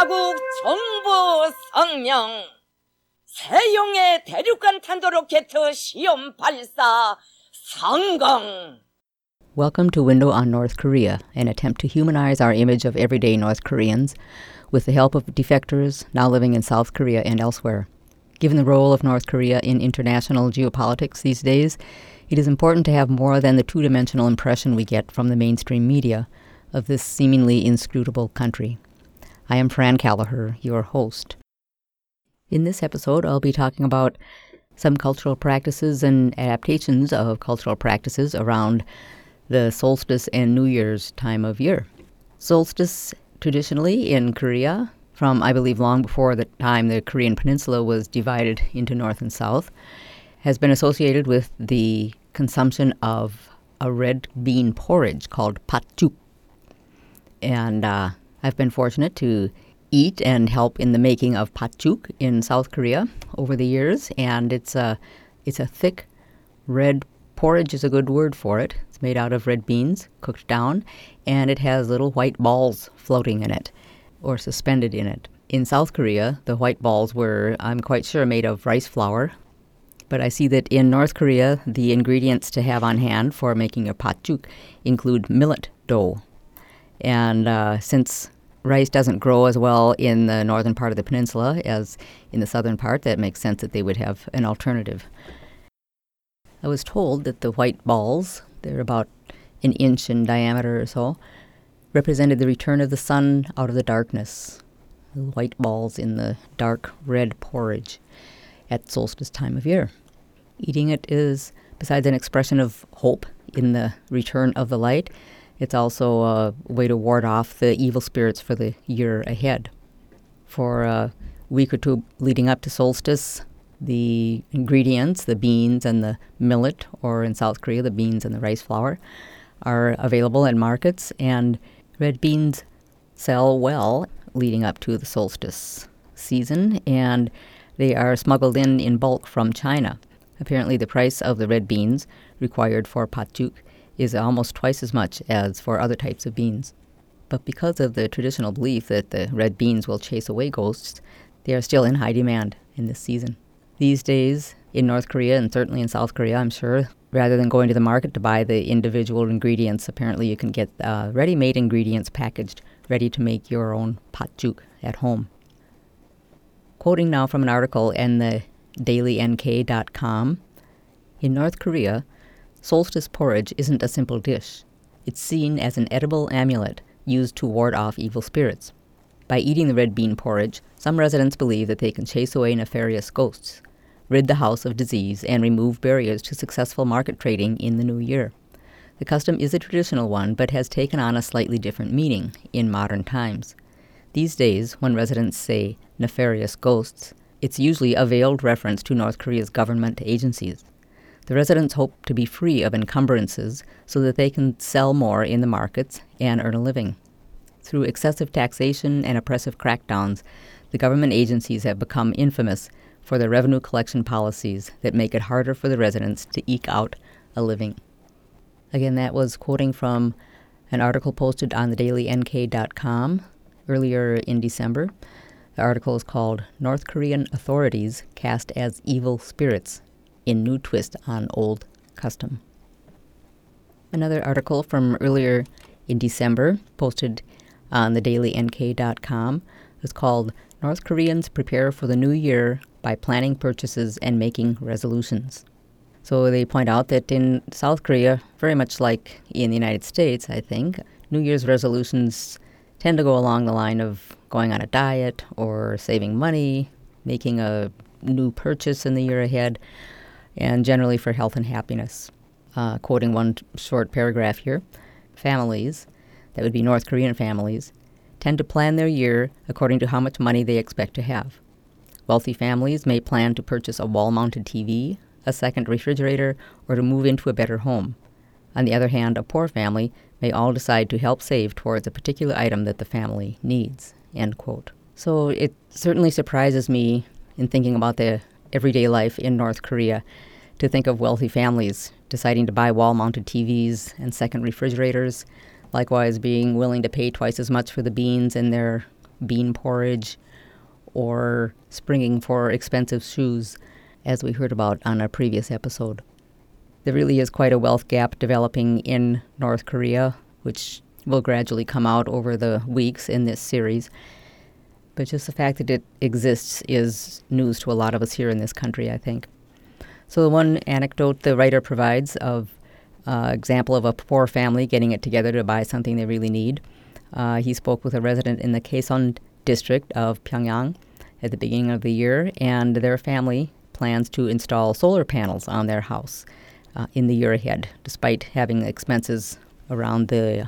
자국 정부 성명 세용의 대륙간 탄도로켓 시험 발사 성공. Welcome to Window on North Korea, an attempt to humanize our image of everyday North Koreans with the help of defectors now living in South Korea and elsewhere. Given the role of North Korea in international geopolitics these days, it is important to have more than the two-dimensional impression we get from the mainstream media of this seemingly inscrutable country. I am Fran Callagher, your host. In this episode, I'll be talking about some cultural practices and adaptations of cultural practices around the solstice and New Year's time of year. Solstice, traditionally in Korea, from I believe long before the time the Korean peninsula was divided into North and South, has been associated with the consumption of a red bean porridge called patjuk. And I've been fortunate to eat and help in the making of patjuk in South Korea over the years, and it's a thick red porridge is a good word for it. It's made out of red beans, cooked down, and it has little white balls floating in it or suspended in it. In South Korea, the white balls were, I'm quite sure, made of rice flour. But I see that in North Korea, the ingredients to have on hand for making a patjuk include millet dough. And since rice doesn't grow as well in the northern part of the peninsula as in the southern part, that makes sense that they would have an alternative. I was told that the white balls, they're about an inch in diameter or so, represented the return of the sun out of the darkness. The white balls in the dark red porridge at solstice time of year. Eating it is, besides an expression of hope in the return of the light, it's also a way to ward off the evil spirits for the year ahead. For a week or two leading up to solstice, the ingredients, the beans and the millet, or in South Korea, the beans and the rice flour, are available in markets, and red beans sell well leading up to the solstice season, and they are smuggled in bulk from China. Apparently the price of the red beans required for patjuk is almost twice as much as for other types of beans. But because of the traditional belief that the red beans will chase away ghosts, they are still in high demand in this season. These days, in North Korea and certainly in South Korea, I'm sure, rather than going to the market to buy the individual ingredients, apparently you can get ready-made ingredients packaged, ready to make your own patjuk at home. Quoting now from an article in the dailynk.com, in North Korea, solstice porridge isn't a simple dish. It's seen as an edible amulet used to ward off evil spirits. By eating the red bean porridge, some residents believe that they can chase away nefarious ghosts, rid the house of disease, and remove barriers to successful market trading in the new year. The custom is a traditional one, but has taken on a slightly different meaning in modern times. These days, when residents say nefarious ghosts, it's usually a veiled reference to North Korea's government agencies. The residents hope to be free of encumbrances so that they can sell more in the markets and earn a living. Through excessive taxation and oppressive crackdowns, the government agencies have become infamous for their revenue collection policies that make it harder for the residents to eke out a living. Again, that was quoting from an article posted on the dailynk.com earlier in December. The article is called North Korean Authorities Cast as Evil Spirits in New Twist on Old Custom. Another article from earlier in December, posted on the dailynk.com, is called North Koreans Prepare for the New Year by Planning Purchases and Making Resolutions. So they point out that in South Korea, very much like in the United States, I think, New Year's resolutions tend to go along the line of going on a diet or saving money, making a new purchase in the year ahead, and generally for health and happiness. Quoting one short paragraph here, families, that would be North Korean families, tend to plan their year according to how much money they expect to have. Wealthy families may plan to purchase a wall-mounted TV, a second refrigerator, or to move into a better home. On the other hand, a poor family may all decide to help save towards a particular item that the family needs, end quote. So it certainly surprises me in thinking about the everyday life in North Korea to think of wealthy families deciding to buy wall-mounted TVs and second refrigerators, likewise being willing to pay twice as much for the beans in their bean porridge or springing for expensive shoes, as we heard about on a previous episode. There really is quite a wealth gap developing in North Korea, which will gradually come out over the weeks in this series. But just the fact that it exists is news to a lot of us here in this country, I think. So the one anecdote the writer provides of example of a poor family getting it together to buy something they really need. He spoke with a resident in the Kaesong district of Pyongyang at the beginning of the year, and their family plans to install solar panels on their house in the year ahead, despite having expenses around the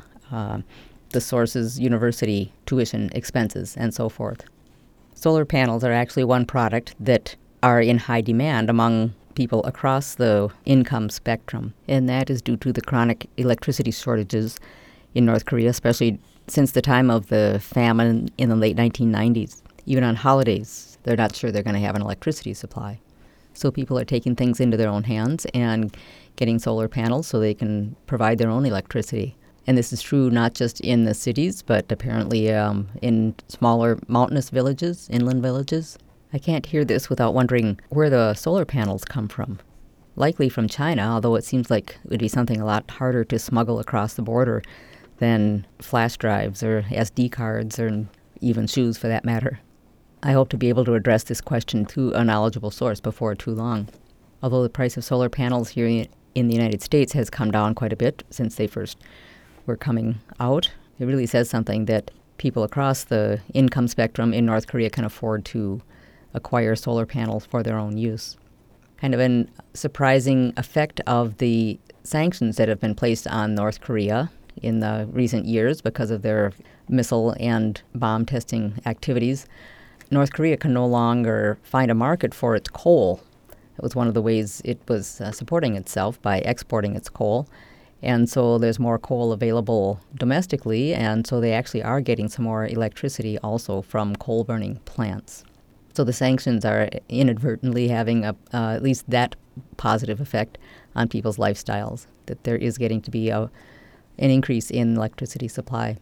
source's university tuition expenses and so forth. Solar panels are actually one product that are in high demand among people across the income spectrum, and that is due to the chronic electricity shortages in North Korea, especially since the time of the famine in the late 1990s. Even on holidays, they're not sure they're going to have an electricity supply. So people are taking things into their own hands and getting solar panels so they can provide their own electricity. And this is true not just in the cities, but apparently in smaller mountainous villages, inland villages. I can't hear this without wondering where the solar panels come from. Likely from China, although it seems like it would be something a lot harder to smuggle across the border than flash drives or SD cards or even shoes for that matter. I hope to be able to address this question to a knowledgeable source before too long. Although the price of solar panels here in the United States has come down quite a bit since they first were coming out, it really says something that people across the income spectrum in North Korea can afford to acquire solar panels for their own use. Kind of a surprising effect of the sanctions that have been placed on North Korea in the recent years because of their missile and bomb testing activities. North Korea can no longer find a market for its coal. It was one of the ways it was supporting itself, by exporting its coal. And so there's more coal available domestically, and so they actually are getting some more electricity also from coal-burning plants. So the sanctions are inadvertently having at least that positive effect on people's lifestyles, that there is getting to be an increase in electricity supply.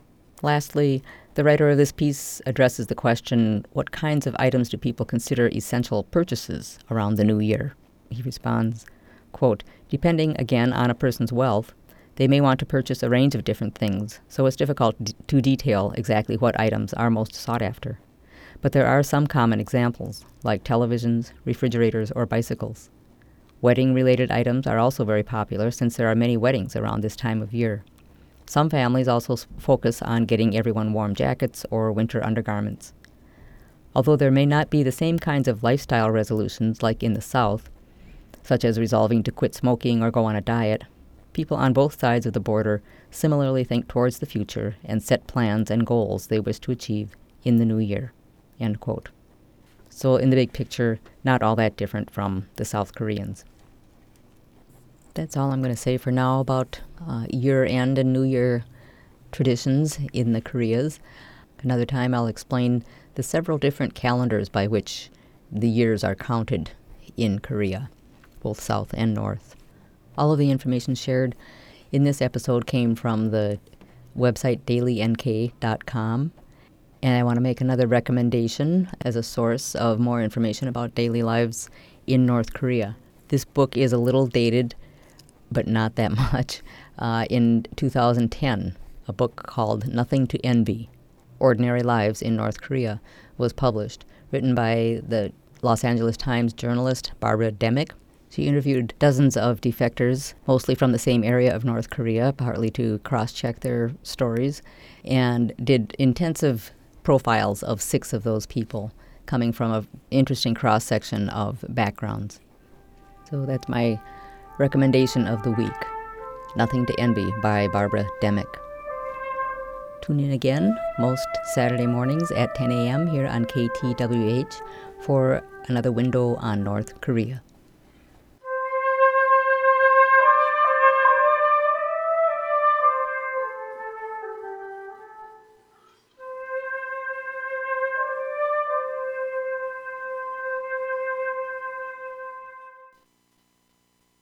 Lastly, the writer of this piece addresses the question, what kinds of items do people consider essential purchases around the new year? He responds, quote, depending, again, on a person's wealth, they may want to purchase a range of different things, so it's difficult to detail exactly what items are most sought after. But there are some common examples, like televisions, refrigerators, or bicycles. Wedding-related items are also very popular since there are many weddings around this time of year. Some families also focus on getting everyone warm jackets or winter undergarments. Although there may not be the same kinds of lifestyle resolutions like in the South, such as resolving to quit smoking or go on a diet, people on both sides of the border similarly think towards the future and set plans and goals they wish to achieve in the new year. End quote. So in the big picture, not all that different from the South Koreans. That's all I'm going to say for now about year-end and New Year traditions in the Koreas. Another time I'll explain the several different calendars by which the years are counted in Korea, both South and North. All of the information shared in this episode came from the website dailynk.com. And I want to make another recommendation as a source of more information about daily lives in North Korea. This book is a little dated, but not that much. In 2010, a book called Nothing to Envy, Ordinary Lives in North Korea was published, written by the Los Angeles Times journalist Barbara Demick. She interviewed dozens of defectors, mostly from the same area of North Korea, partly to cross-check their stories, and did intensive profiles of 6 of those people, coming from an interesting cross-section of backgrounds. So that's my recommendation of the week, Nothing to Envy by Barbara Demick. Tune in again most Saturday mornings at 10 a.m. here on KTWH for another window on North Korea.